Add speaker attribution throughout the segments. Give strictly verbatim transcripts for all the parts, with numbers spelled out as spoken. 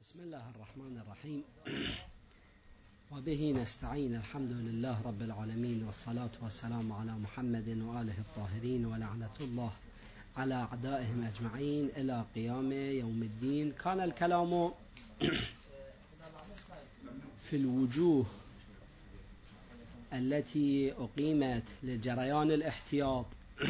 Speaker 1: بسم الله الرحمن الرحيم. وبه نستعين. الحمد لله رب العالمين، والصلاة والسلام على محمد وآله الطاهرين، ولعنة الله على أعدائهم أجمعين إلى قيام يوم الدين. كان الكلام في الوجوه التي أقيمت لجريان الاحتياط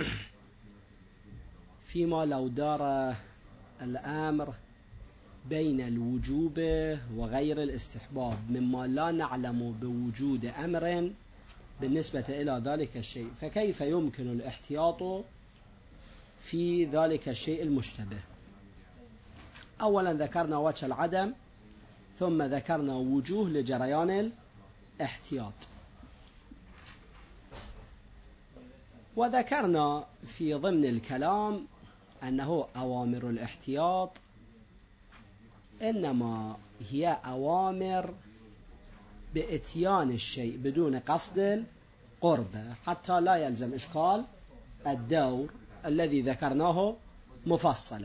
Speaker 1: فيما لو دار الأمر بين الوجوب وغير الاستحباب، مما لا نعلم بوجود أمر بالنسبة إلى ذلك الشيء، فكيف يمكن الاحتياط في ذلك الشيء المشتبه؟ أولا ذكرنا وجه العدم، ثم ذكرنا وجوه لجريان الاحتياط، وذكرنا في ضمن الكلام أنه أوامر الاحتياط إنما هي أوامر بإتيان الشيء بدون قصد القربة، حتى لا يلزم إشكال الدور الذي ذكرناه مفصلا.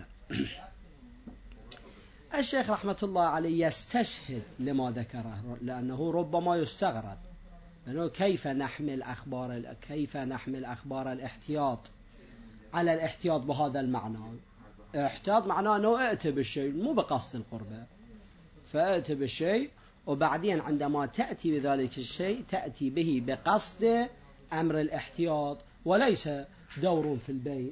Speaker 1: الشيخ رحمة الله عليه يستشهد لما ذكره، لأنه ربما يستغرب أنه كيف نحمل أخبار كيف نحمل أخبار الاحتياط على الاحتياط بهذا المعنى. احتياط معناه أنه ائت بالشيء مو بقصد القربة، فائت بالشيء وبعدين عندما تأتي بذلك الشيء تأتي به بقصد أمر الاحتياط وليس دور في البيع.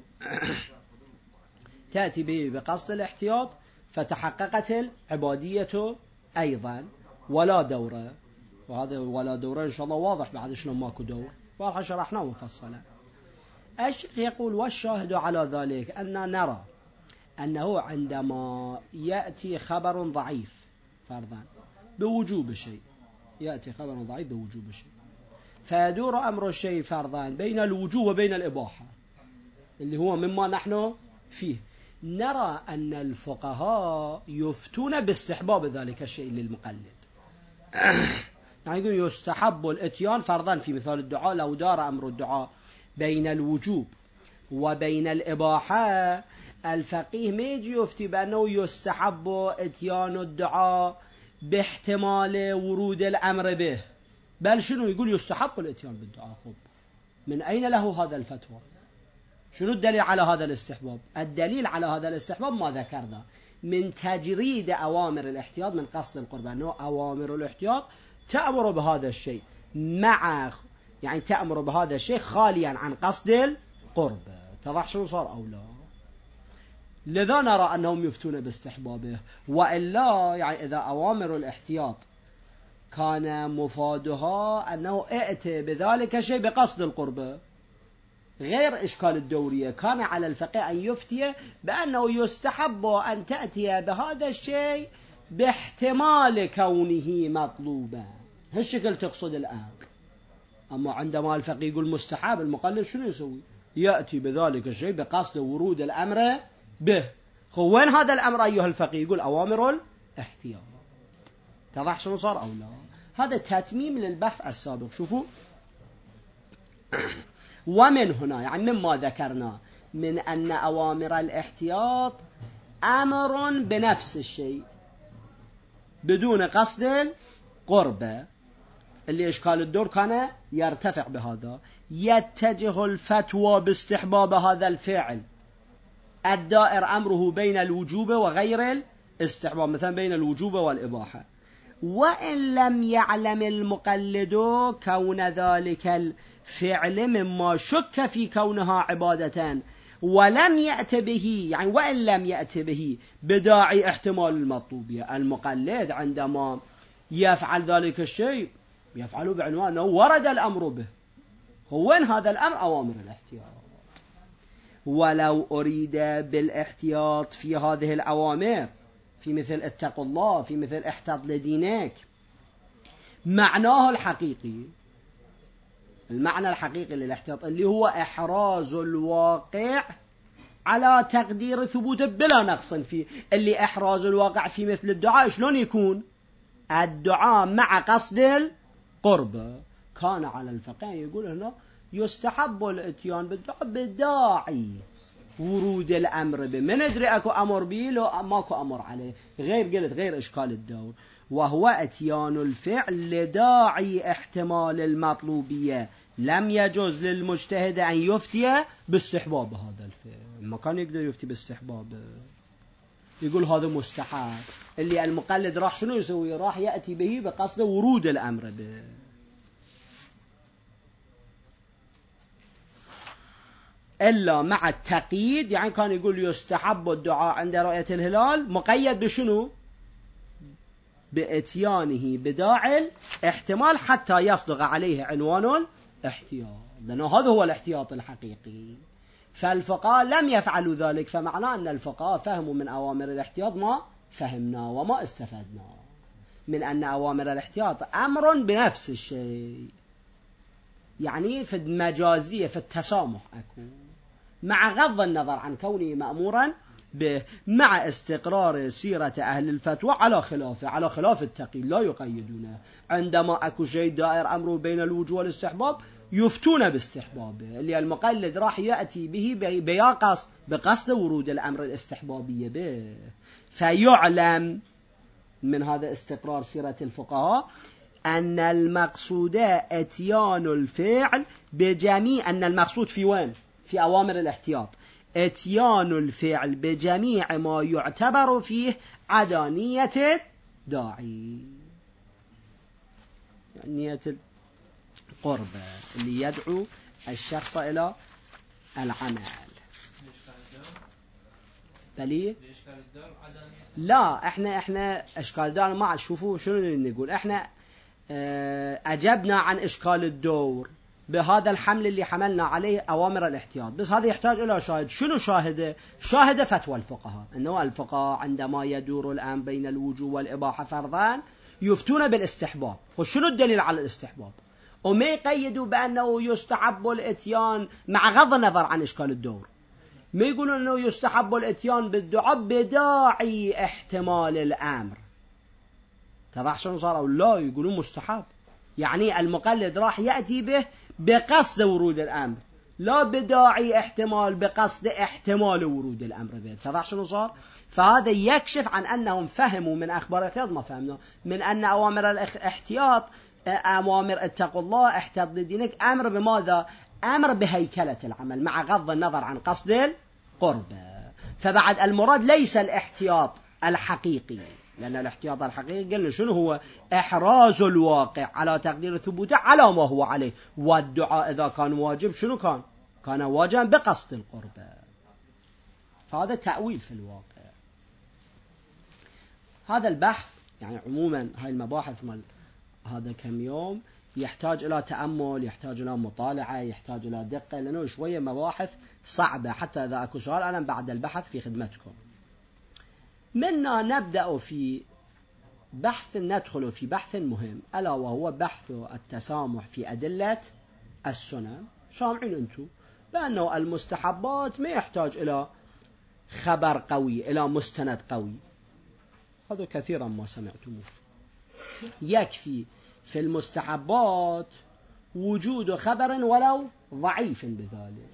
Speaker 1: تأتي به بقصد الاحتياط فتحققت العبادية أيضا ولا دور، وهذا ولا دور إن شاء الله واضح بعد شلون ماكو دور، واضح شرحناه مفصلا. الشيخ يقول والشاهد على ذلك أن نرى أنه عندما يأتي خبر ضعيف فرضا بوجوب شيء، يأتي خبر ضعيف بوجوب شيء، فيدور أمر الشيء فرضا بين الوجوب وبين الإباحة اللي هو مما نحن فيه، نرى أن الفقهاء يفتون باستحباب ذلك الشيء للمقلد. يعني يقول يستحب الاتيان فرضا في مثال الدعاء، لو دار أمر الدعاء بين الوجوب وبين الإباحة، الفقيه ما يجي يفتي بأنه يستحب اتيان الدعاء باحتمال ورود الأمر به، بل شنو يقول يستحب الاتيان بالدعاء. خب من أين له هذا الفتوى؟ شنو الدليل على هذا الاستحباب؟ الدليل على هذا الاستحباب ما ذكرنا من تجريد أوامر الاحتياط من قصد القربة، أنه أوامر الاحتياط تأمر بهذا الشيء مع يعني تأمر بهذا الشيء خاليا عن قصد القربة. اتضح شنو صار أو لا؟ لذا نرى أنهم يفتون باستحبابه، وإلا يعني إذا أوامر الاحتياط كان مفادها أنه ائت بذلك الشيء بقصد القربة غير إشكال الدورية، كان على الفقيه أن يفتي بأنه يستحب أن تأتي بهذا الشيء باحتمال كونه مطلوبا. هالشكل تقصد الآن. أما عندما الفقيه يقول مستحب، المقلد شنو يسوي؟ يأتي بذلك الشيء بقصد ورود الأمر به. هو وين هذا الأمر أيها الفقيه؟ يقول أوامر الاحتياط. تضح شنو صار أو لا؟ هذا تتميم للبحث السابق. شوفوا ومن هنا يعني مما ذكرنا من أن أوامر الاحتياط أمر بنفس الشيء بدون قصد القربة، اللي إشكال الدور كان يرتفع بهذا، يتجه الفتوى باستحباب هذا الفعل الدائر أمره بين الوجوب وغير الاستحباب، مثلا بين الوجوب والإباحة، وإن لم يعلم المقلد كون ذلك الفعل مما شك في كونها عبادة ولم يأت به، يعني وإن لم يأت به بداعي احتمال المطلوبية. المقلد عندما يفعل ذلك الشيء يفعله بعنوان أنه ورد الأمر به. هو وين هذا الأمر؟ أوامر الاحتياط. ولو أريد بالاحتياط في هذه الأوامر في مثل اتقوا الله، في مثل احتاط لدينك، معناه الحقيقي، المعنى الحقيقي للاحتياط اللي هو إحراز الواقع على تقدير ثبوته بلا نقص فيه، اللي إحراز الواقع في مثل الدعاء شلون يكون؟ الدعاء مع قصد القربة. كان على الفقيه يقول هنا يستحب الاتيان بالدعاء بداعي ورود الأمر به، من ندري أكو أمر به لو ماكو أمر عليه، غير قلت غير إشكال الدور. وهو اتيان الفعل لداعي احتمال المطلوبية، لم يجوز للمجتهد أن يفتي باستحباب هذا الفعل. ما كان يقدر يفتي باستحباب، يقول هذا مستحب. اللي المقلد راح شنو يسوي؟ راح يأتي به بقصد ورود الأمر به. إلا مع التقييد، يعني كان يقول يستحب الدعاء عند رؤية الهلال، مقيد بشنو؟ بإتيانه بداعي الاحتمال حتى يصدق عليه عنوان الاحتياط، لأنه هذا هو الاحتياط الحقيقي. فالفقهاء لم يفعلوا ذلك، فمعناه أن الفقهاء فهموا من أوامر الاحتياط ما فهمنا وما استفدنا من أن أوامر الاحتياط أمر بنفس الشيء، يعني في المجازية في التسامح أكو، مع غض النظر عن كونه مأمورا به، مع استقرار سيرة أهل الفتوى على خلافه، على خلاف التقي لا يقيدونه. عندما أكو شيء دائر أمره بين الوجوب والاستحباب يفتون باستحبابه، اللي المقلد راح يأتي به بياقص بقصد ورود الأمر الاستحبابي به. فيعلم من هذا استقرار سيرة الفقهاء أن المقصود اتيان الفعل بجميع، أن المقصود في وين؟ في أوامر الاحتياط اتيان الفعل بجميع ما يعتبر فيه عدانية الداعي، يعني نية القربة اللي يدعو الشخص إلى العمل. بلي لا، احنا احنا اشكال الدور ما شوفوا شنو اللي نقول. احنا اه اجبنا عن اشكال الدور بهذا الحمل اللي حملنا عليه أوامر الاحتياط، بس هذا يحتاج إلى شاهد. شنو شاهده؟ شاهد فتوى الفقهاء، أنه الفقهاء عندما يدور الآن بين الوجوب والإباحة فرضان يفتون بالاستحباب. وشنو الدليل على الاستحباب؟ وما يقيدوا بأنه يستحب الاتيان، مع غض النظر عن إشكال الدور، ما يقولون أنه يستحب الاتيان بالدعاء بداعي احتمال الأمر. تضح شنو صار؟ أو لا، يقولون مستحب، يعني المقلد راح يأتي به بقصد ورود الأمر، لا بداعي احتمال بقصد احتمال ورود الأمر به. تضح شنو صار؟ فهذا يكشف عن أنهم فهموا من أخبار الاحتياط ما فهمنا، من أن أوامر الاحتياط أوامر اتقوا الله احتاط لدينك، أمر بماذا؟ أمر بهيكلة العمل مع غض النظر عن قصد القربة. فبعد المراد ليس الاحتياط الحقيقي، لأن الاحتياط الحقيقي قلنا شنو هو؟ إحراز الواقع على تقدير ثبوته على ما هو عليه. والدعاء إذا كان واجب شنو كان؟ كان واجبا بقصد القربة. فهذا تأويل في الواقع. هذا البحث يعني عموما هاي المباحث مال هذا كم يوم يحتاج إلى تأمل، يحتاج إلى مطالعة، يحتاج إلى دقة، لأنه شوية مباحث صعبة. حتى إذا أكو سؤال أنا بعد البحث في خدمتكم. منا نبدأ في بحث، ندخل في بحث مهم، ألا وهو بحث التسامح في أدلة السنن. سامعين أنتم بأنه المستحبات ما يحتاج إلى خبر قوي، إلى مستند قوي، هذا كثيرا ما سمعتموه. يكفي في المستحبات وجود خبر ولو ضعيف بذلك.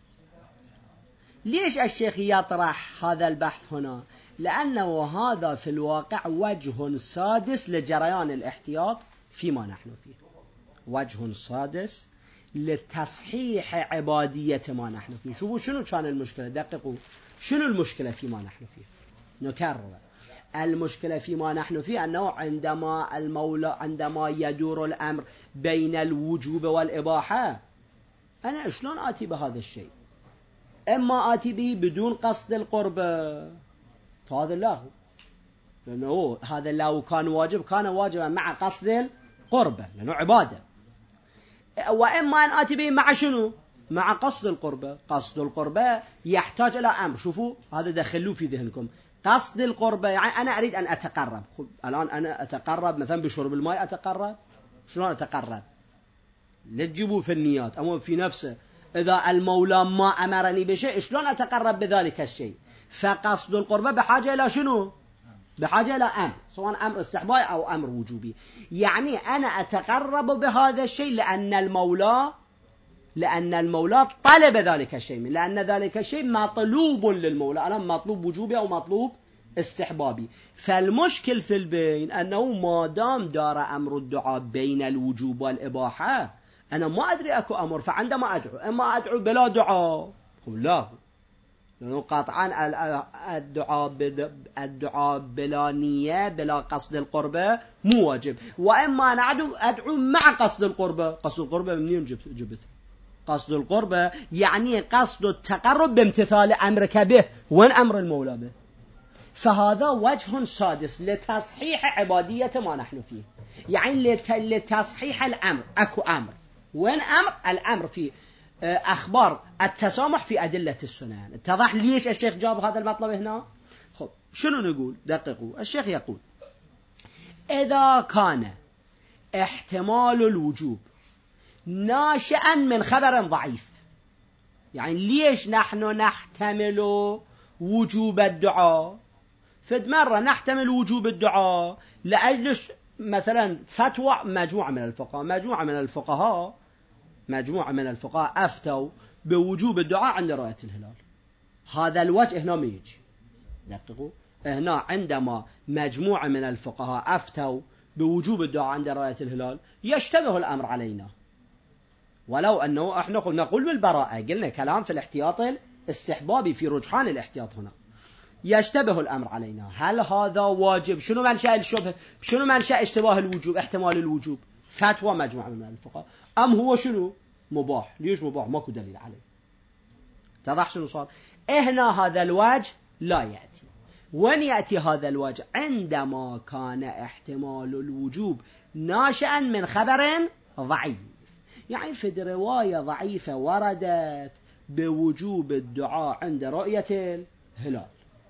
Speaker 1: ليش الشيخ يطرح هذا البحث هنا؟ لأنه هذا في الواقع وجه سادس لجريان الاحتياط فيما نحن فيه، وجه سادس لتصحيح عبادية ما نحن فيه. شوفوا شنو كان المشكلة، دققوا شنو المشكلة فيما نحن فيه. نكرر، المشكلة فيما نحن فيه أنه عندما المولى عندما يدور الأمر بين الوجوب والإباحة، أنا شلون آتي بهذا الشيء؟ إما آتي به بدون قصد القربة، فهذا لا، لأنه هذا لو كان واجب كان واجبا مع قصد القربة لأنه عبادة. وإما أن آتي به مع شنو؟ مع قصد القربة. قصد القربة يحتاج إلى أمر. شوفوا هذا دخلوه في ذهنكم، قصد القربة يعني أنا أريد أن أتقرب. الآن أنا أتقرب مثلا بشرب الماء، أتقرب شلون أتقرب؟ لا تجيبوا في النيات، أما في نفسه. إذا المولى ما أمرني بشيء شلون أتقرب بذلك الشيء؟ فقصد القربة بحاجة إلى شنو؟ بحاجة إلى أمر، سواء أمر استحبابي أو أمر وجوبي. يعني أنا أتقرب بهذا الشيء لأن المولى لأن المولى طلب ذلك الشيء منه، لأن ذلك الشيء مطلوب للمولى، أنا مطلوب وجوبي أو مطلوب استحبابي. فالمشكل في البين أنه ما دام دار أمر الدعاء بين الوجوب والإباحة، أنا ما أدري أكو أمر، فعندما أدعو إما أدعو بلا دعاء، لا، لأنه قطعا الدعاء الدعاء بلا نية بلا قصد القربة مو واجب، وإما أنا أدعو أدعو مع قصد القربة. قصد القربة منين جبت جبت قصد القربة يعني قصد التقرب بامتثال أمرك به، وين أمر المولى به. فهذا وجه سادس لتصحيح عبادية ما نحن فيه، يعني لتصحيح الأمر. أكو أمر، وين أمر؟ الأمر في أخبار التسامح في أدلة السنن. اتضح ليش الشيخ جاب هذا المطلب هنا؟ خب شنو نقول؟ دققوا. الشيخ يقول إذا كان احتمال الوجوب ناشئا من خبر ضعيف، يعني ليش نحن نحتمل وجوب الدعاء؟ فد مرة نحتمل وجوب الدعاء لأجل مثلا فتوى مجموعة من الفقهاء مجموعة من الفقهاء مجموعة من الفقهاء أفتوا بوجوب الدعاء عند رؤية الهلال. هذا الوجه هنا ما يجي. دققوا، هنا عندما مجموعة من الفقهاء أفتوا بوجوب الدعاء عند رؤية الهلال يشتبه الأمر علينا، ولو أنه احنا نقول بالبراءة، قلنا كلام في الاحتياط الاستحبابي في رجحان الاحتياط. هنا يشتبه الأمر علينا، هل هذا واجب؟ شنو منشأ الشبه؟ شنو منشأ اشتباه الوجوب؟ احتمال الوجوب فتوى مجموعة من الفقهاء، أم هو شنو مباح؟ ليش مباح؟ ماكو دليل عليه. تضح شنو صار؟ هنا هذا الوجه لا يأتي. وين يأتي هذا الوجه؟ عندما كان احتمال الوجوب ناشئا من خبر ضعيف، يعني في رواية ضعيفة وردت بوجوب الدعاء عند رؤية الهلال.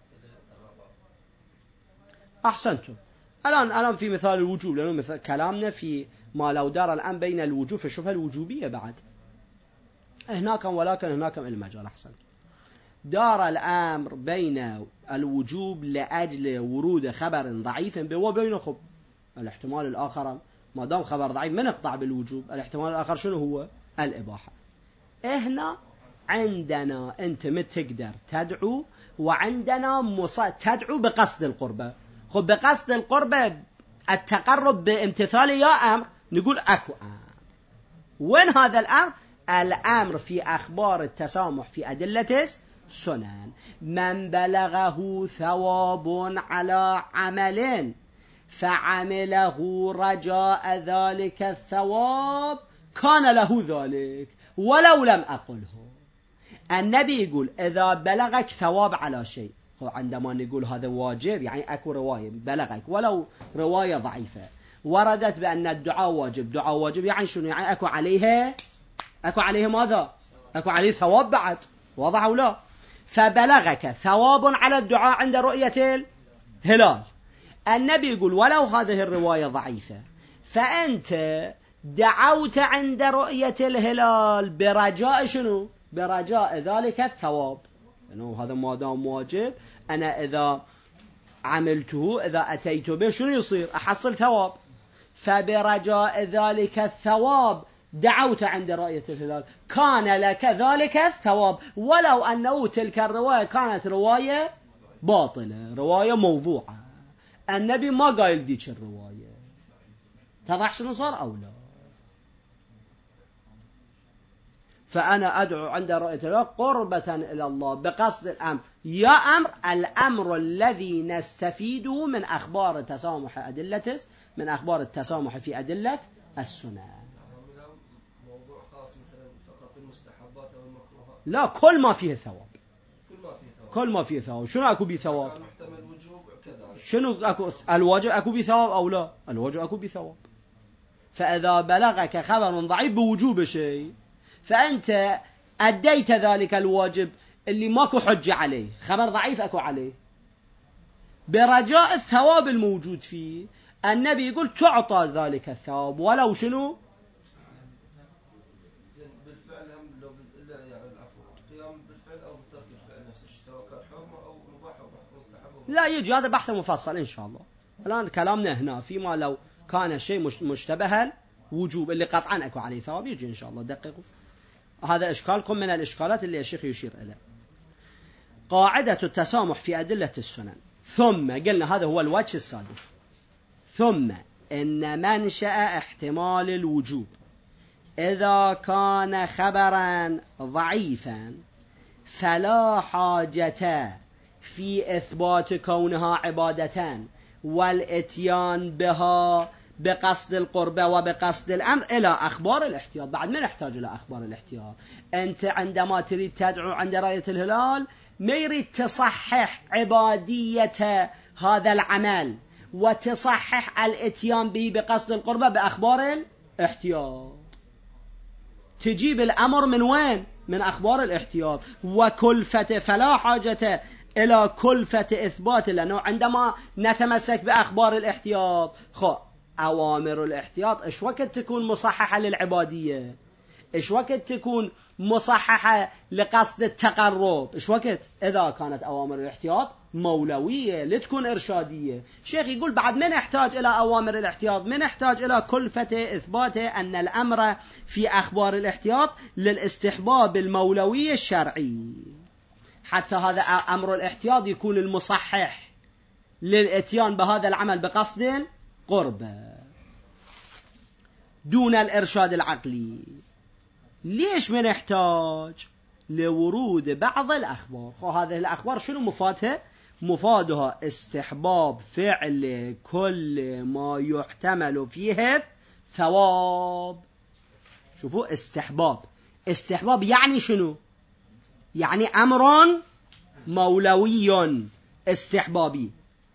Speaker 1: أحسنتم. الآن الآن في مثال الوجوب، لأنه مثل كلامنا في ما لو دار الآن بين الوجوب في الشبهة الوجوبية بعد هناك، ولكن هناك المجال. أحسن. دار الأمر بين الوجوب لأجل ورود خبر ضعيف وبين خب الاحتمال الآخر، ما دام خبر ضعيف من اقطع بالوجوب، الاحتمال الآخر شنو هو؟ الإباحة. هنا عندنا أنت متقدر تدعو، وعندنا مص... تدعو بقصد القربة. خب بقصد القربة التقرب بامتثال يا أمر، نقول أكو أمر. وين هذا الأمر؟ الأمر في أخبار التسامح في أدلة السنن. من بلغه ثواب على عمل فعمله رجاء ذلك الثواب كان له ذلك ولو لم أقله. النبي يقول إذا بلغك ثواب على شيء، عندما نقول هذا واجب يعني أكو رواية بلغك ولو رواية ضعيفة وردت بأن الدعاء واجب، دعاء واجب يعني شنو؟ يعني أكو عليها أكو عليه ماذا؟ أكو عليه ثواب بعد، واضح أو لا؟ فبلغك ثواب على الدعاء عند رؤية الهلال، النبي يقول ولو هذه الرواية ضعيفة فأنت دعوت عند رؤية الهلال برجاء شنو؟ برجاء ذلك الثواب، لأنه هذا ما دام واجب أنا إذا عملته إذا أتيت به شنو يصير؟ أحصل ثواب. فبرجاء ذلك الثواب دعوت عند رؤية الهلال كان لك ذلك الثواب، ولو أنه تلك الرواية كانت رواية باطلة، رواية موضوعة، النبي ما قايل ديك الرواية. تضح شنو صار أو لا؟ فأنا أدعو عند رؤية الهلال قربة إلى الله بقصد الأمر، يا أمر الأمر الذي نستفيده من أخبار التسامح أدلة من أخبار التسامح في أدلة السنة.
Speaker 2: موضوع خاص مثلا فقط المستحبات أو المكروهات؟
Speaker 1: لا، كل ما فيه ثواب،
Speaker 2: كل ما فيه ثواب،
Speaker 1: كل ما فيه ثواب. شنو أكو بثواب؟
Speaker 2: محتمل وجوب كذا.
Speaker 1: شنو أكو الواجب أكو بثواب أو لا؟ الواجب أكو بثواب. فإذا بلغك خبر ضعيف بوجوب شيء فأنت أديت ذلك الواجب اللي ماكو حجة عليه، خبر ضعيف أكو عليه، برجاء الثواب الموجود فيه، النبي يقول تعطى ذلك الثواب ولو شنو؟
Speaker 2: بالفعل هم لو إلا يعني العفو قيام بالفعل أو بترك الفعل نفسه، سواء كان حرمة أو مباح أو مستحب.
Speaker 1: لا يجي، هذا بحث مفصل إن شاء الله. الآن كلامنا هنا فيما لو كان شيء مشتبه وجوب اللي قطعا أكو عليه ثواب، يجي إن شاء الله. دققوا. هذا إشكالكم من الإشكالات اللي الشيخ يشير إليه. قاعدة التسامح في أدلة السنن. ثم قلنا هذا هو الوجه السادس. ثم إن منشأ احتمال الوجوب إذا كان خبرا ضعيفا فلا حاجة في إثبات كونها عبادة والإتيان بها بقصد القربة وبقصد الأمر إلى أخبار الاحتياط. بعد ما نحتاج إلى أخبار الاحتياط. أنت عندما تريد تدعو عند رأية الهلال ما يريد تصحح عبادية هذا العمل وتصحح الاتيان به بقصد القربة بأخبار الاحتياط. تجيب الأمر من وين؟ من أخبار الاحتياط. وكلفة فلا حاجة إلى كلفة إثبات، لأنه عندما نتمسك بأخبار الاحتياط خو أوامر الاحتياط إيش وقت تكون مصححة للعبادية؟ إيش وقت تكون مصححة لقصد التقرب؟ إيش وقت؟ إذا كانت أوامر الاحتياط مولوية لتكون إرشادية. شيخ يقول بعد ما نحتاج إلى أوامر الاحتياط، ما نحتاج إلى كلفة إثبات أن الأمر في أخبار الاحتياط للاستحباب المولوي الشرعي، حتى هذا أمر الاحتياط يكون المصحح للإتيان بهذا العمل بقصد القربة دون الإرشاد العقلي. ليش ما نحتاج؟ لورود بعض الأخبار. هذه الأخبار شنو مفادها؟ مفادها استحباب فعل كل ما يحتمل فيه ثواب. شوفوا استحباب، استحباب يعني شنو؟ يعني أمر مولوي استحبابي.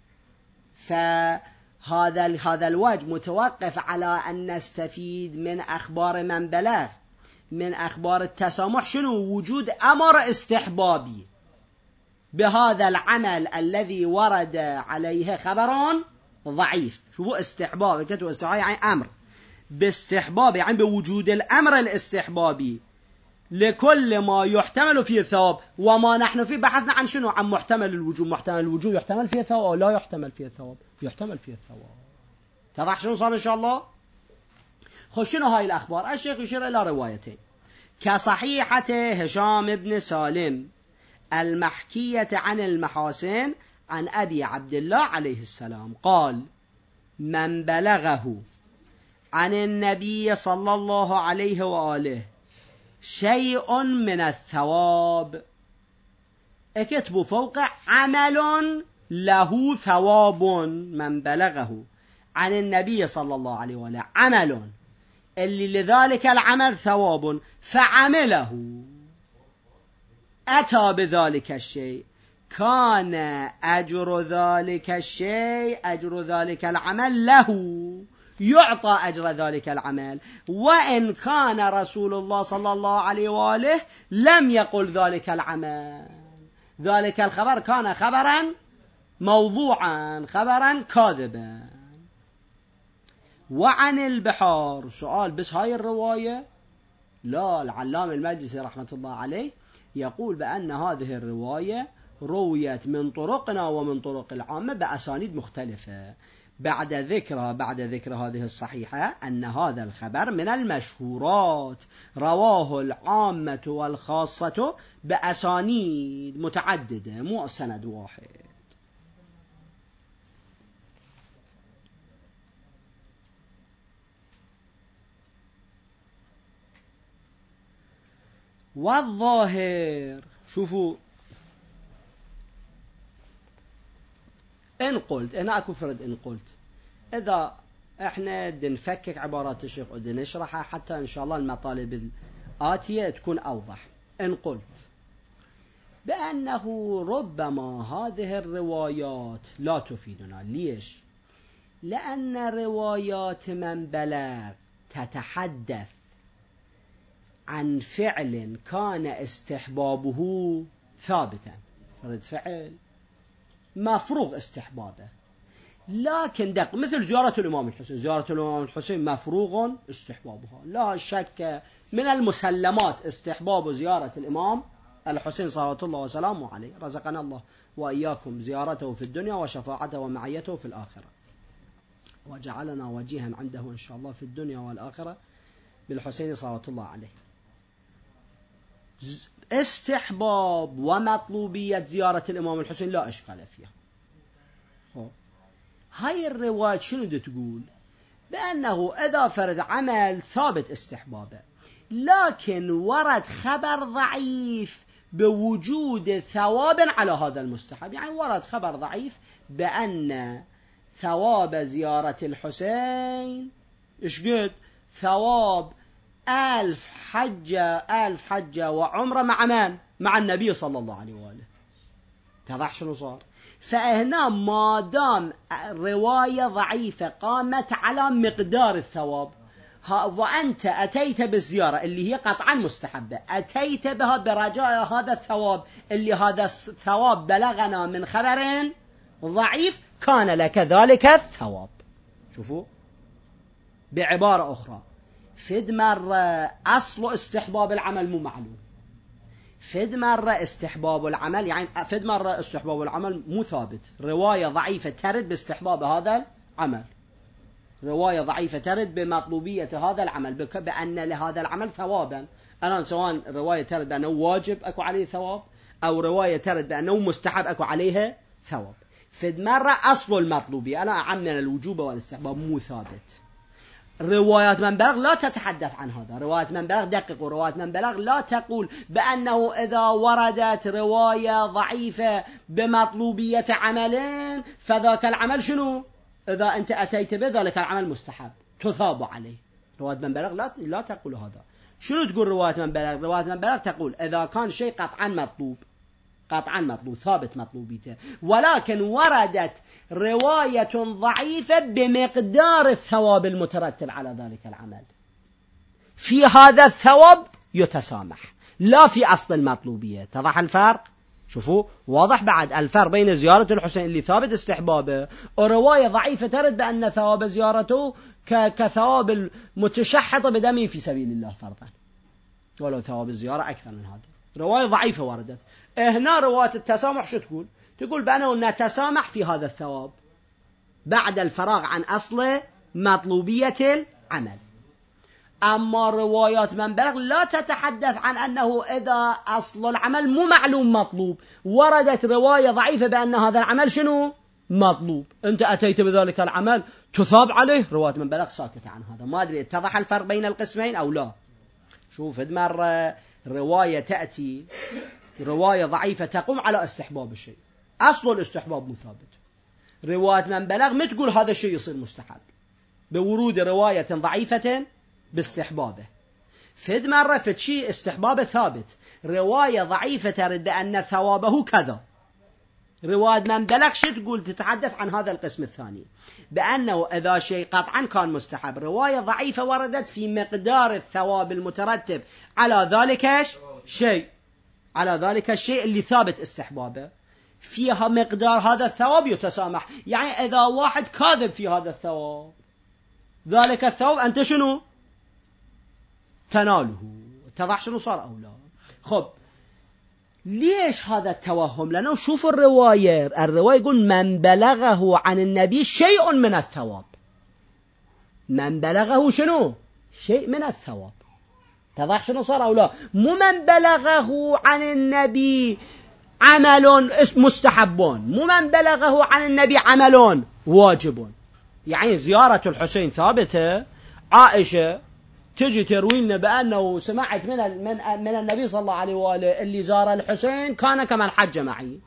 Speaker 1: فهذا هذا الوجه متوقف على أن نستفيد من أخبار من بلغ من أخبار التسامح شنو؟ وجود أمر استحبابي بهذا العمل الذي ورد عليه خبر ضعيف. شوفوا استحباب، كتبوا استحباب يعني أمر باستحباب، يعني بوجود الأمر الاستحبابي لكل ما يحتمل فيه الثواب. وما نحن فيه بحثنا عن شنو؟ عن محتمل الوجوب. محتمل الوجوب يحتمل فيه الثواب أو لا يحتمل فيه الثواب؟ يحتمل فيه الثواب. تضح شنو صار إن شاء الله؟ خش شنو هاي الأخبار؟ الشيخ يشير إلى روايتين كصحيحة هشام بن سالم المحكية عن المحاسن عن أبي عبد الله عليه السلام قال: من بلغه عن النبي صلى الله عليه وآله شيء من الثواب، اكتبوا فوق عمل له ثواب. من بلغه عن النبي صلى الله عليه وآله عمل اللي لذلك العمل ثواب فعمله أتى بذلك الشيء، كان أجر ذلك الشيء أجر ذلك العمل له، يعطى أجر ذلك العمل. وإن كان رسول الله صلى الله عليه وآله لم يقل ذلك العمل، ذلك الخبر كان خبرا موضوعا، خبرا كاذبا. وعن البحار سؤال بس هاي الرواية؟ لا، العلامة المجلسي رحمة الله عليه يقول بأن هذه الرواية رويت من طرقنا ومن طرق العامة بأسانيد مختلفة بعد ذكرها بعد ذكر هذه الصحيحة أن هذا الخبر من المشهورات رواه العامة والخاصة بأسانيد متعددة مو سند واحد. والظاهر شوفوا إن قلت أنا أكو فرد إن قلت إذا إحنا نفكك عبارات الشيخ ونشرحها حتى إن شاء الله المطالب الآتية تكون أوضح. إن قلت بأنه ربما هذه الروايات لا تفيدنا. ليش؟ لأن روايات من بلغ تتحدث عن فعل كان استحبابه ثابتا، فرد فعل مفروغ استحبابه، لكن دق مثل زيارة الإمام الحسين، زيارة الإمام الحسين مفروغ استحبابها، لا شك من المسلمات استحباب زيارة الإمام الحسين صلوات الله وسلامه عليه، رزقنا الله وإياكم زيارته في الدنيا وشفاعته ومعيته في الآخرة، وجعلنا وجيها عنده إن شاء الله في الدنيا والآخرة بالحسين صلوات الله عليه. استحباب ومطلوبية زيارة الإمام الحسين لا إشكال فيها. هاي الرواية شنو دي تقول؟ بأنه إذا فرد عمل ثابت استحبابه، لكن ورد خبر ضعيف بوجود ثواب على هذا المستحب. يعني ورد خبر ضعيف بأن ثواب زيارة الحسين إيش قد؟ ثواب ألف حجة ألف حجة وعمرة مع من؟ مع النبي صلى الله عليه وآله. تضح شنو صار؟ فهنا ما دام رواية ضعيفة قامت على مقدار الثواب، وأنت أتيت بالزيارة اللي هي قطعا مستحبة، أتيت بها برجاء هذا الثواب اللي هذا الثواب بلغنا من خبر ضعيف، كان لك ذلك الثواب. شوفوا بعبارة أخرى، فد مرة أصل استحباب العمل مو معلوم، فد مرة استحباب العمل يعني فد مرة استحباب العمل مو ثابت، رواية ضعيفة ترد باستحباب هذا العمل، رواية ضعيفة ترد بمطلوبية هذا العمل، بأن لهذا العمل ثوابا. أنا سواء رواية ترد بأنه واجب أكو عليه ثواب، أو رواية ترد بأنه مستحب أكو عليه ثواب. فد مرة أصل المطلوبية، أنا أعمنا الوجوب والاستحباب مو ثابت. روايات من بلغ لا تتحدث عن هذا، روايات من بلغ دقق، وروايات من بلغ لا تقول بأنه إذا وردت رواية ضعيفة بمطلوبية عملين فذاك العمل شنو؟ إذا أنت أتيت بذلك العمل مستحب تثاب عليه. روايات من بلغ لا لا تقول هذا. شنو تقول روايات من بلغ؟ روايات من بلغ تقول إذا كان شيء قطعا مطلوب، قطعا مطلوب ثابت مطلوبيته، ولكن وردت رواية ضعيفة بمقدار الثواب المترتب على ذلك العمل، في هذا الثواب يتسامح، لا في أصل المطلوبية. تضح الفرق؟ شوفوا واضح بعد الفرق بين زيارة الحسين اللي ثابت استحبابه ورواية ضعيفة ترد بأن ثواب زيارته كثواب المتشحط بدمه في سبيل الله فرضا، ولو ثواب الزيارة أكثر من هذا. رواية ضعيفة وردت هنا، رواية التسامح شو تقول؟ تقول بأنه نتسامح في هذا الثواب بعد الفراغ عن أصل مطلوبية العمل. أما روايات من بلغ لا تتحدث عن أنه إذا أصل العمل مو معلوم مطلوب، وردت رواية ضعيفة بأن هذا العمل شنو؟ مطلوب، أنت أتيت بذلك العمل تثاب عليه. روايات من بلغ ساكتة عن هذا. ما أدري اتضح الفرق بين القسمين أو لا. شوف مرة رواية تأتي رواية ضعيفة تقوم على استحباب الشيء، أصل الاستحباب مثابت، رواية من بلغ ما تقول هذا الشيء يصير مستحب بورود رواية ضعيفة باستحبابه. فد مرة فد شيء استحبابه ثابت، رواية ضعيفة ترد بأن ثوابه كذا. رواية من بلغ شو تقول؟ تتحدث عن هذا القسم الثاني بأنه إذا شيء قطعا كان مستحب، رواية ضعيفة وردت في مقدار الثواب المترتب على ذلك شيء، على ذلك الشيء اللي ثابت استحبابه، فيها مقدار هذا الثواب يتسامح. يعني إذا واحد كاذب في هذا الثواب، ذلك الثواب أنت شنو تناله. اتضح شنو صار أو لا؟ خب ليش هذا التوهم؟ لأنه شوف الرواية الرواية يقول من بلغه عن النبي شيء من الثواب، من بلغه شنو؟ شيء من الثواب. اتضح شنو صار أو لا؟ مو من بلغه عن النبي عمل مستحبون، مو من بلغه عن النبي عمل واجب. يعني زيارة الحسين ثابتة، عائشة تجي تروي لنا بأنه سمعت من من من النبي صلى الله عليه وآله اللي زار الحسين كان كمن حج معي.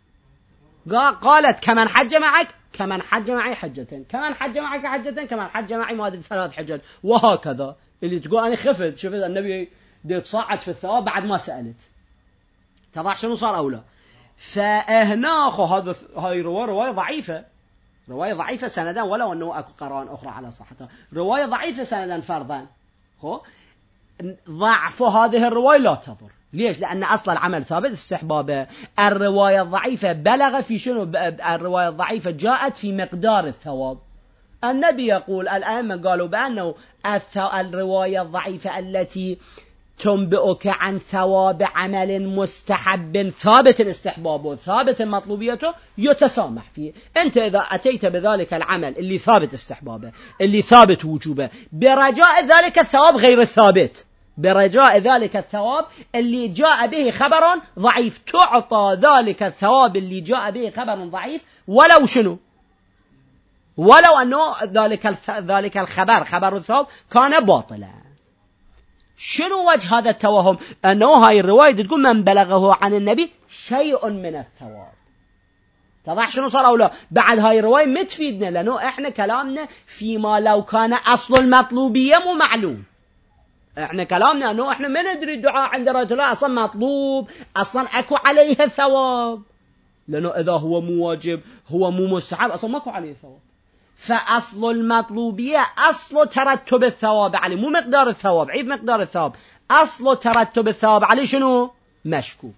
Speaker 1: قالت كمن حج معك، كمن حج معي حجتين، كمن حج معك حجتين، كمن حج معي ما أدري ثلاث حجات، وهكذا. اللي تقول أنا خفت شفت النبي يتصاعد في الثواب بعد ما سألت. تضح شنو صار أو لا؟ فهنا خو هذا هاي رواية رواية ضعيفة، رواية ضعيفة سندا، ولو أنه أكو قرائن أخرى على صحتها، رواية ضعيفة سندا فرضا. خو ضعف هذه الرواية لا تضر. ليش؟ لأن أصل العمل ثابت استحبابه. الرواية الضعيفة بلغ في شنو؟ الرواية الضعيفة جاءت في مقدار الثواب. النبي يقول، الأئمة قالوا بأنه الرواية الضعيفة التي تنبئك عن ثواب عمل مستحب ثابت الاستحباب ثابت مطلوبيته يتسامح فيه. أنت إذا أتيت بذلك العمل اللي ثابت استحبابه اللي ثابت وجوبه برجاء ذلك الثواب غير الثابت، برجاء ذلك الثواب اللي جاء به خبر ضعيف، تعطى ذلك الثواب اللي جاء به خبر ضعيف ولو شنو، ولو أنه ذلك ذلك الخبر خبر الثواب كان باطلا. شنو وجه هذا التوهم؟ أنه هاي الرواية تقول من بلغه عن النبي شيء من الثواب. تضح شنو صار أو لا؟ بعد هاي الرواية متفيدنا، لأنه إحنا كلامنا فيما لو كان أصل المطلوبية مو معلوم. إحنا كلامنا أنه إحنا ما ندري الدعاء عند رجل أصلا مطلوب، أصلا أكو عليه ثواب، لأنه إذا هو مو واجب هو مو مستحب أصلا ماكو عليه ثواب. فأصل المطلوبية أصل ترتب الثواب عليه، مو مقدار الثواب، عيب مقدار الثواب، أصل ترتب الثواب عليه شنو؟ مشكوك.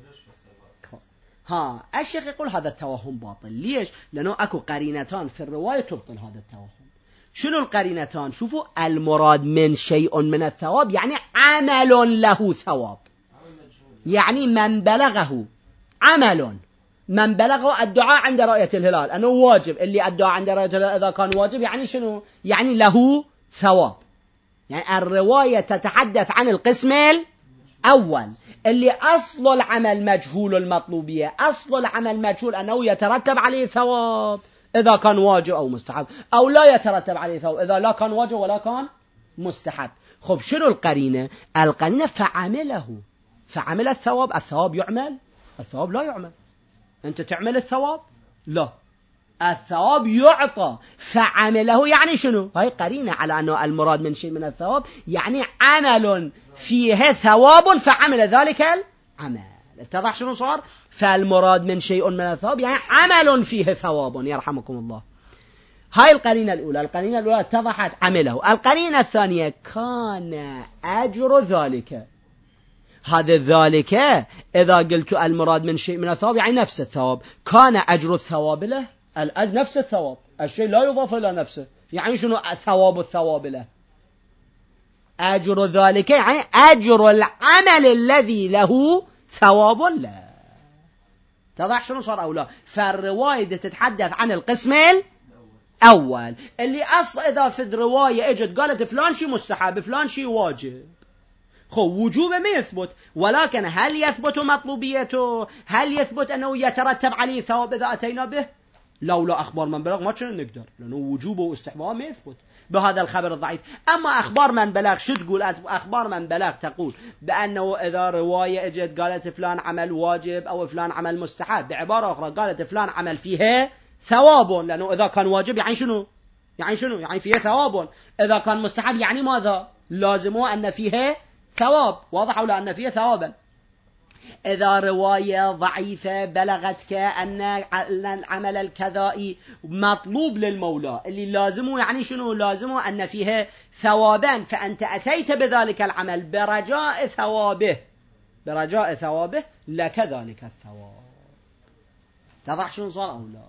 Speaker 1: ها الشيخ يقول هذا التوهم باطل. ليش؟ لأنه أكو قرينتان في الرواية تبطل هذا التوهم. شنو القرينتان؟ شوفوا، المراد من شيء من الثواب يعني عمل له ثواب، يعني من بلغه عمل، من بلغه الدعاء عند رؤية الهلال أنه واجب، اللي الدعاء عند رؤية الهلال إذا كان واجب يعني شنو؟ يعني له ثواب. يعني الرواية تتحدث عن القسم الأول اللي أصل العمل مجهول المطلوبية، أصل العمل مجهول أنه يترتب عليه ثواب إذا كان واجب أو مستحب، أو لا يترتب عليه ثواب إذا لا كان واجب ولا كان مستحب. خب شنو القرينة؟ القرينة فعمله، فعمل الثواب. الثواب يعمل؟ الثواب لا يعمل. أنت تعمل الثواب؟ لا، الثواب يعطى. فعمله يعني شنو؟ هاي قرينة على أنه المراد من شيء من الثواب يعني عمل فيه ثواب فعمل ذلك العمل. اتضح شنو صار؟ فالمراد من شيء من الثواب يعني عمل فيه ثواب، يرحمكم الله. هاي القرينة الأولى. القرينة الأولى اتضحت عمله. القرينة الثانية كان أجر ذلك. هذا ذلك إذا قلت المراد من شيء من الثواب يعني نفس الثواب، كان أجر الثواب له، الأجر نفس الثواب، الشيء لا يضاف إلى نفسه. يعني شنو ثواب الثواب له؟ أجر ذلك يعني أجر العمل الذي له ثواب له. تضح شنو صار أو لا؟ فالرواية تتحدث عن القسم الأول اللي أصل إذا في الرواية اجت قالت فلان شيء مستحب فلان شيء واجب، خو وجوبه ما يثبت، ولكن هل يثبت مطلوبيته؟ هل يثبت أنه يترتب عليه ثواب إذا أتينا به؟ لولا أخبار من بلغ ما كنا نقدر، لأنه وجوبه واستحبابه ما يثبت بهذا الخبر الضعيف. أما أخبار من بلغ شو تقول؟ أخبار من بلغ تقول بأنه إذا رواية اجت قالت فلان عمل واجب أو فلان عمل مستحب، بعبارة أخرى قالت فلان عمل فيه ثواب، لأنه إذا كان واجب يعني شنو؟ يعني شنو؟ يعني فيه ثواب. إذا كان مستحب يعني ماذا؟ لازمه أن فيه ثواب. واضح ولا أن فيه ثوابا؟ إذا رواية ضعيفة بلغتك أن العمل الكذائي مطلوب للمولى اللي لازمه يعني شنو؟ لازمه أن فيه ثوابا، فأنت أتيت بذلك العمل برجاء ثوابه، برجاء ثوابه لك ذلك الثواب. تضح شنو صار أو لا؟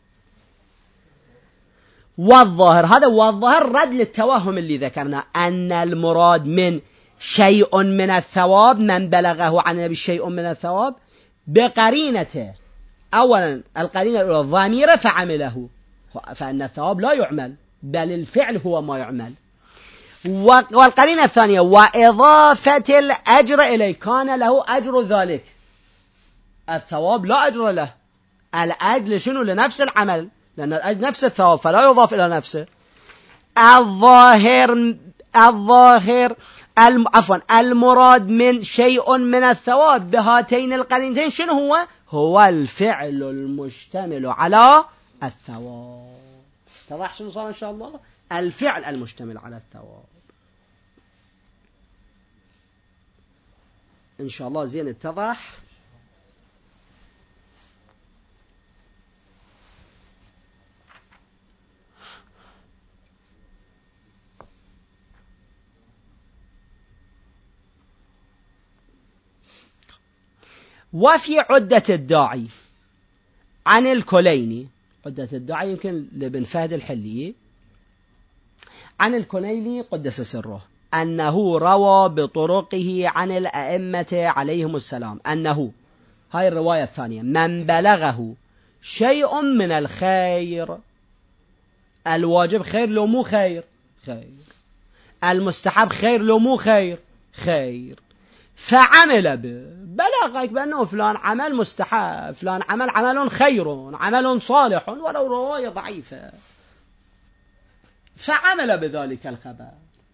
Speaker 1: والظاهر هذا، والظاهر رد للتوهم اللي ذكرنا أن المراد من شيء من الثواب من بلغه عن النبي شيء من الثواب بقرينته. أولا القرينة الأولى الضمير فعمله، فإن الثواب لا يعمل بل الفعل هو ما يعمل. والقرينة الثانية وإضافة الأجر إليه، كان له أجر ذلك، الثواب لا أجر له، الأجر شنو؟ لنفس العمل، لأن الأجر نفس الثواب فلا يضاف إلى نفسه. الظاهر الظاهر عفوا المراد من شيء من الثواب بهاتين القرينتين شنو هو؟ هو الفعل المشتمل على الثواب. تضح شنو صار إن شاء الله؟ الفعل المشتمل على الثواب إن شاء الله. زين اتضح؟ وفي عدة الداعي عن الكليني، عدة الداعي يمكن لابن فهد الحلي، عن الكليني قدس سره أنه روى بطرقه عن الأئمة عليهم السلام أنه، هاي الرواية الثانية، من بلغه شيء من الخير، الواجب خير لو مو خير، خير، المستحب خير لو مو خير، خير فعمل به، بلغك بأنه فلان عمل مستحب، فلان عمل عمل خير، عمل صالح ولو رواية ضعيفة، فعمل بذلك الخبر،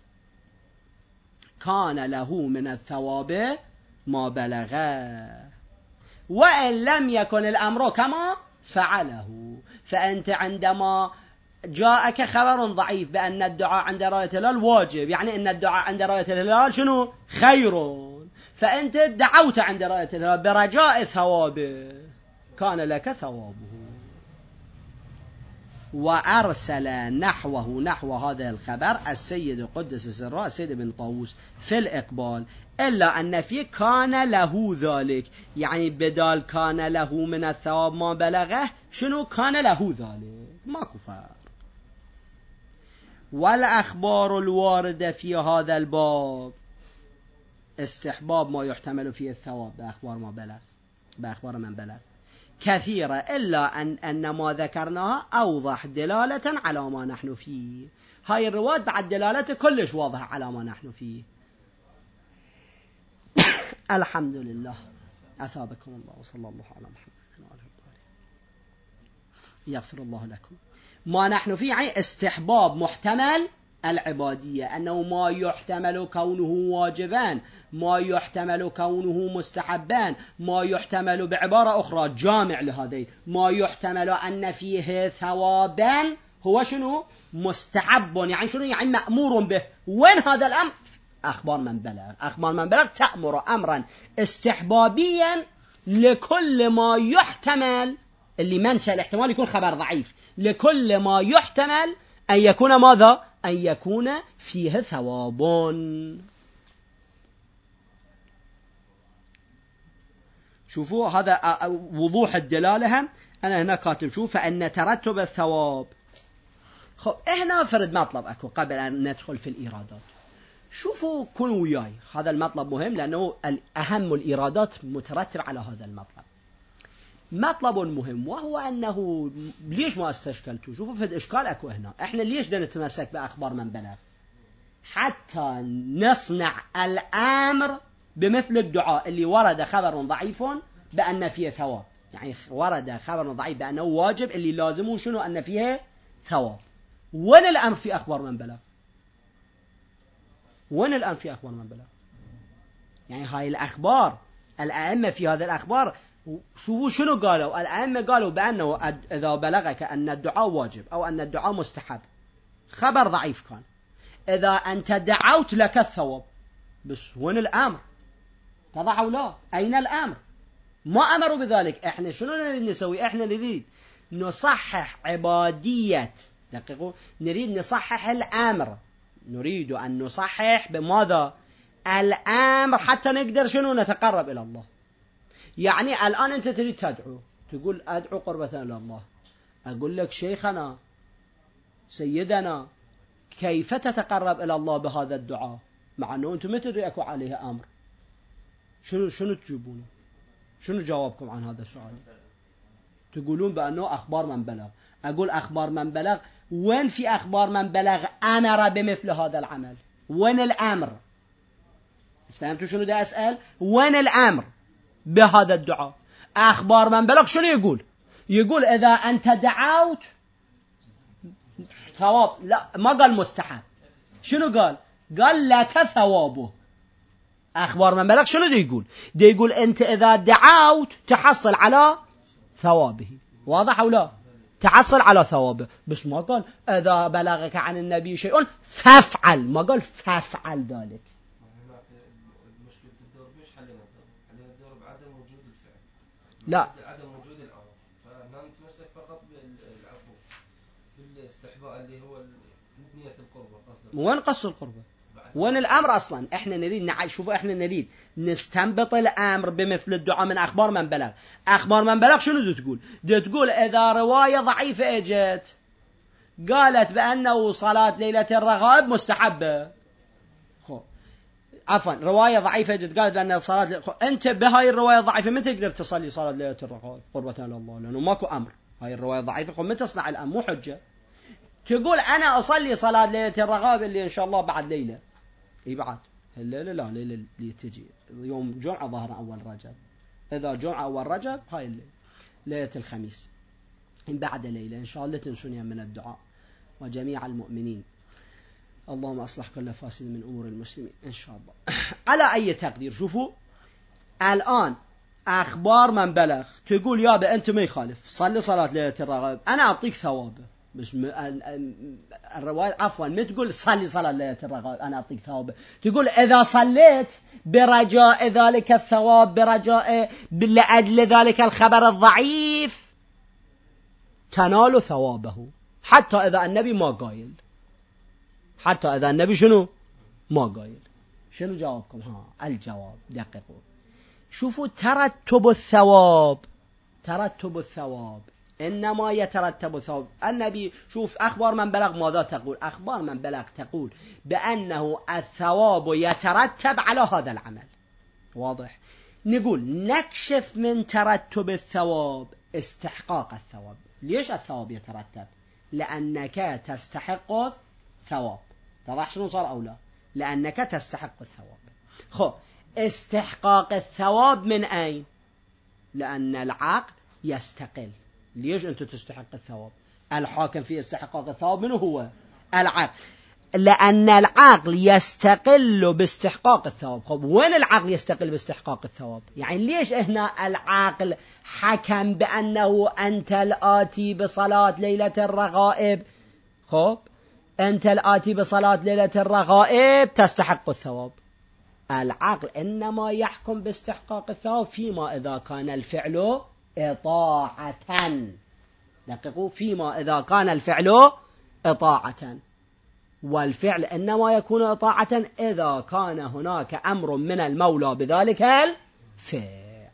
Speaker 1: كان له من الثواب ما بلغه، وإن لم يكن الأمر كما فعله. فأنت عندما جاءك خبر ضعيف بأن الدعاء عند رؤية الهلال واجب، يعني أن الدعاء عند رؤية الهلال شنو؟ خير، فأنت دعوت عند رؤية الهلال برجاء ثوابه، كان لك ثوابه. وأرسل نحوه نحو هذا الخبر السيد قدس سره السيد بن طاووس في الإقبال، إلا أن فيه كان له ذلك، يعني بدال كان له من الثواب ما بلغه، شنو كان له ذلك؟ ماكو فرق. والأخبار الواردة في هذا الباب استحباب ما يحتمل فيه الثواب بأخبار ما بلغ، بأخبار من بلغ كثيرة، إلا أن, أن ما ذكرناها أوضح دلالة على ما نحن فيه. هاي الرواية بعد دلالة كلش واضحة على ما نحن فيه. الحمد لله، أثابكم الله، وصلى الله على محمد وعلى آله يغفر الله لكم. ما نحن فيه يعني استحباب محتمل العبادية، أنه ما يحتمل كونه واجبان، ما يحتمل كونه مستحبان، ما يحتمل بعبارة أخرى جامع لهذه، ما يحتمل أن فيه ثوابا هو شنو؟ مستحب، يعني شنو؟ يعني مأمور به. وين هذا الأمر؟ أخبار من بلغ. أخبار من بلغ تأمر أمرا استحبابيا لكل ما يحتمل، اللي منشأ الاحتمال يكون خبر ضعيف، لكل ما يحتمل أن يكون ماذا؟ أن يكون فيه ثواب. شوفوا هذا وضوح الدلالة. أنا هنا كاتب شوف فأن ترتب الثواب. خب هنا فرد مطلب أكو قبل أن ندخل في الإيرادات. شوفوا كونوا وياي، هذا المطلب مهم لأنه أهم الإيرادات مترتب على هذا المطلب. مطلب مهم وهو أنه ليش ما استشكلتوا؟ شوفوا في الإشكال أكو هنا. إحنا ليش بدنا نتمسك بأخبار من بلغ؟ حتى نصنع الأمر بمثل الدعاء اللي ورد خبر ضعيف بأن فيه ثواب، يعني ورد خبر ضعيف بأنه واجب، اللي لازمه شنو؟ أن فيه ثواب. وين الأمر في أخبار من بلغ؟ وين الأمر في أخبار من بلغ؟ يعني هاي الأخبار الأئمة في هذا الأخبار شوفوا شنو قالوا. الأئمة قالوا بأنه إذا بلغك أن الدعاء واجب أو أن الدعاء مستحب، خبر ضعيف كان، إذا أنت دعوت لك الثواب. بس وين الأمر؟ تضح أو لا؟ أين الأمر؟ ما أمروا بذلك. إحنا شنو نريد نسوي؟ إحنا نريد نصحح عبادية، دقيقوا، نريد نصحح الأمر، نريد أن نصحح بماذا؟ الأمر، حتى نقدر شنو؟ نتقرب إلى الله. يعني الآن أنت تريد تدعو، تقول أدعو قربة إلى الله، أقول لك شيخنا سيدنا كيف تتقرب إلى الله بهذا الدعاء؟ مع أنه أنتم ما تدري أكو عليه أمر. شنو شنو تجيبون؟ شنو جوابكم عن هذا السؤال؟ تقولون بأنه أخبار من بلغ. أقول أخبار من بلغ، وين في أخبار من بلغ أمر بمثل هذا العمل؟ وين الأمر؟ فهمتوا شنو دا أسأل؟ وين الأمر بهذا الدعاء؟ أخبار من بلغ شنو يقول؟ يقول إذا أنت دعوت ثواب، لا ما قال مستحب. شنو قال؟ قال لك ثوابه. أخبار من بلغ شنو دي يقول؟ دي يقول أنت إذا دعوت تحصل على ثوابه. واضح أو لا؟ تحصل على ثوابه. بس ما قال إذا بلغك عن النبي شيء فافعل، ما قال فافعل ذلك.
Speaker 2: المشكلة الدور مش حلنا الدور، حلنا الدور بعدم وجود الفعل،
Speaker 1: لا
Speaker 2: عدم وجود الأمر. فنحن نتمسك فقط بالعفو، بالاستحباء اللي هو نية القربة.
Speaker 1: وين قصد القربة؟ وين الأمر أصلا؟ إحنا نريد نعيش. شوفوا إحنا نريد نستنبط الأمر بمثل الدعاء من أخبار من بلغ. أخبار من بلغ شنو دي تقول؟ دي تقول إذا رواية ضعيفة اجت قالت بأنه صلاة ليلة الرغائب مستحبة، خو عفوا رواية ضعيفة اجت قالت بأن صلاة ل... أنت بهاي الرواية الضعيفة ما تقدر تصلي صلاة ليلة الرغائب قربة إلى الله، لأنه ماكو أمر. هاي الرواية ضعيفة، خو ما تصنع الأمر، مو حجة. تقول أنا أصلي صلاة ليلة الرغائب اللي إن شاء الله بعد ليلة، إيه بعد الليلة لا، ليلة اللي تجي يوم جمعة ظهر أول رجب، إذا جمعة أول رجب هاي الليلة ليلة الخميس. إن بعد ليلة إن شاء الله تنسوني من الدعاء وجميع المؤمنين. اللهم أصلح كل فاسد من أمور المسلمين إن شاء الله. على أي تقدير، شوفوا الآن أخبار من بلغ تقول يابا أنت ما يخالف صلي صلاة ليلة الرغائب أنا أعطيك ثوابه، بس الرواية عفوا ما تقول صلي صلاة ليلة الرغائب أنا أعطيك ثوابه، تقول إذا صليت برجاء ذلك الثواب، برجاء لأجل ذلك الخبر الضعيف تنال ثوابه، حتى إذا النبي ما قايل، حتى إذا النبي شنو ما قايل. شنو جوابكم؟ ها الجواب دققوا، شوفوا ترتب الثواب، ترتب الثواب إنما يترتب الثواب. النبي شوف أخبار من بلغ ماذا تقول؟ أخبار من بلغ تقول بأنه الثواب يترتب على هذا العمل. واضح؟ نقول نكشف من ترتب الثواب استحقاق الثواب. ليش الثواب يترتب؟ لأنك تستحق الثواب. تضح شنو صار أو لا؟ لأنك تستحق الثواب. خو استحقاق الثواب من أين؟ لأن العقل يستقل. ليش أنت تستحق الثواب؟ الحاكم في استحقاق الثواب منه هو العقل، لأن العقل يستقل باستحقاق الثواب. خب وين العقل يستقل باستحقاق الثواب؟ يعني ليش هنا العقل حكم بأنه أنت الآتي بصلاة ليلة الرغائب، خب أنت الآتي بصلاة ليلة الرغائب تستحق الثواب. العقل إنما يحكم باستحقاق الثواب فيما إذا كان الفعل إطاعة. دققوا، فيما إذا كان الفعل إطاعة، والفعل إنما يكون إطاعة إذا كان هناك أمر من المولى بذلك الفعل.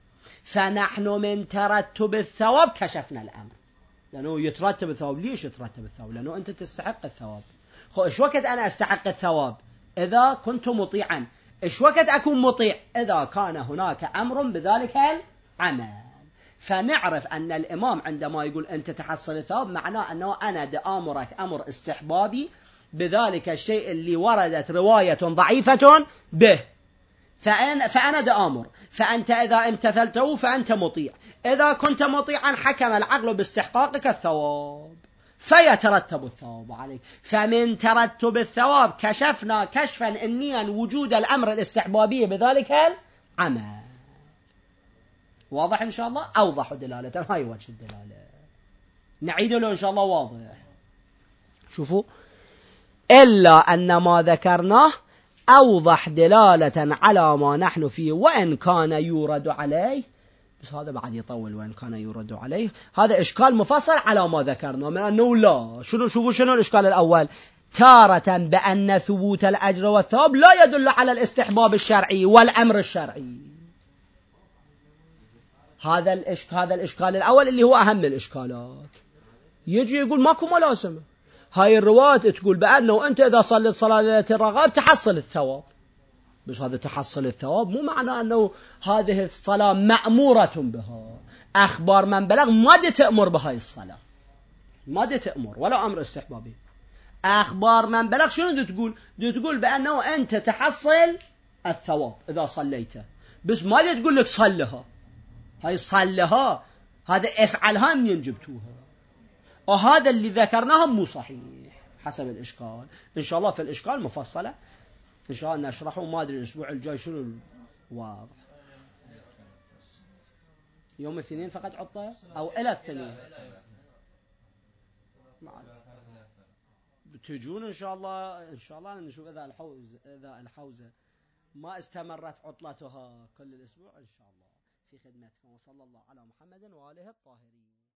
Speaker 1: فنحن من ترتب الثواب كشفنا الأمر، لأنه يترتب الثواب. ليش يترتب الثواب؟ لأنه أنت تستحق الثواب. خو إيش وقت أنا أستحق الثواب؟ إذا كنت مطيعا. إيش وقت أكون مطيع؟ إذا كان هناك أمر بذلك العمل. فنعرف أن الإمام عندما يقول أنت تحصل الثواب معناه أنه أنا دآمرك أمر استحبابي بذلك الشيء اللي وردت رواية ضعيفة به، فأنا, فأنا دآمر، فأنت إذا امتثلته فأنت مطيع. إذا كنت مطيعا حكم العقل باستحقاقك الثواب فيترتب الثواب عليك. فمن ترتب الثواب كشفنا كشفا إنيا وجود الأمر الاستحبابي بذلك العمل. واضح إن شاء الله؟ أوضح دلالة. هاي وجه الدلالة. نعيد له إن شاء الله واضح. شوفوا، إلا أن ما ذكرناه أوضح دلالة على ما نحن فيه، وإن كان يورد عليه، بس هذا بعد يطول، وإن كان يورد عليه هذا إشكال مفصل على ما ذكرنا من أنه لا. شنو شوفوا شنو الإشكال الأول؟ تارة بأن ثبوت الأجر والثواب لا يدل على الاستحباب الشرعي والأمر الشرعي. هذا الإشكال هذا الإشكال الأول اللي هو أهم الإشكالات. يجي يقول ماكو ملازمة. هاي الرواية تقول بأنه أنت إذا صليت صلاة ليلة الرغائب تحصل الثواب، بس هذا تحصل الثواب مو معنى أنه هذه الصلاة مأمورة بها. أخبار من بلغ ما دي تأمر بهاي الصلاة، ما دي تأمر ولا أمر استحبابي. أخبار من بلغ شنو دي تقول؟ دي تقول بأنه أنت تحصل الثواب إذا صليته، بس ما دي تقول لك صلها. هاي صلها هذا افعلها من جبتوها، وهذا اللي ذكرناه مو صحيح حسب الإشكال. إن شاء الله في الإشكال مفصلة إن شاء الله نشرحه. ما أدري الأسبوع الجاي شنو واضح. يوم الاثنين فقط عطلة أو إلى الاثنين بتجون إن شاء الله. إن شاء الله نشوف إذا الحوز إذا الحوزة ما استمرت عطلتها كل الأسبوع إن شاء الله في خدمتكم. وصلى الله على محمد وآله الطاهرين.